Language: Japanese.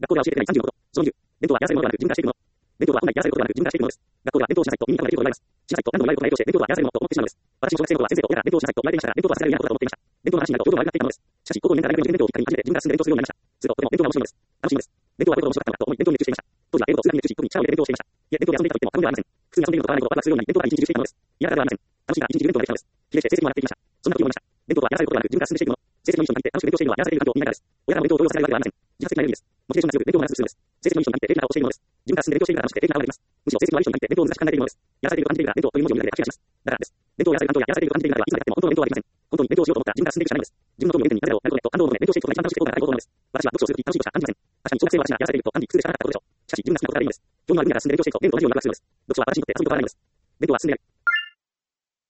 学校では教えてない30のこと。その20、伝統はやらせるものではなく自分からしているもの。伝統は本来やらされることではなく自分からしているものです。学校では伝統をしなさいと耳に考えていることがあります。しなさいと何度も言われることが影響して伝統はやらせるものと思ってしまうのです。私も小学生の頃は先生と親から伝統をしなさいと言われていましたが、伝統はさせられるようなことだと思っていました。伝統の話になるとどうも悪くなっていたものです。しかし、高校2年から大学4年伝統をきっかけに初めて自分から進んで伝統するようになりました。すると、とても伝統が面白いのです。楽しいのです。伝統はどれほど面白かったのかと思い伝統に熱中していました。当時は英語と数学に熱中し、特に力を入れて伝統をしていました。いや、伝統で遊んでいたと言っても過言ではありません。普通に遊んでいるのと変わらないことをワクワクするように伝統が一日中していたのです。いや、だからではありません。楽しいが一日中伝統ができたのです。比例して成績も上がっていきました。そんな時思いました。伝統はやらされることではなく自分から進んでしていくもの。成績のいい人に限って楽しく勉強しているのはやらされる環境を見ながらです。親からも伝統を強要させられるわけではありません。自発的なエネルギーです。モチベーションが強く伝統を目指すするのです。成績のいい人に限って定期なことをしているものです。自分から進んで勉強しているから楽しくて定期が上がります。むしろ成績の悪い人に限って伝統を難しく考えているものです。やらされていると感じているから伝統という文字を見るだけで拍手がします。だからです。伝統をやらされる環境ややらされていると感じている中ではいつまでたっても本当の伝統はできません。本当に勉強をしようと思ったら自分から進んでいくしかないのです。自分の興味を原点になぜだろう、なることでと感動を求め勉強していくことが一番楽しくて効果が高い方法なのです。私は読書をするとき楽しいとしか感じません。確かに小学生は私がやらされていると感じ苦痛でしかなかったことでしょう。しかし自分が好きなことがいいのです。興味のある分野から進んで勉強していくと伝統は自由にワクワクするのです。読書は新しいことで遊ぶことがないのです。伝統は進んでない。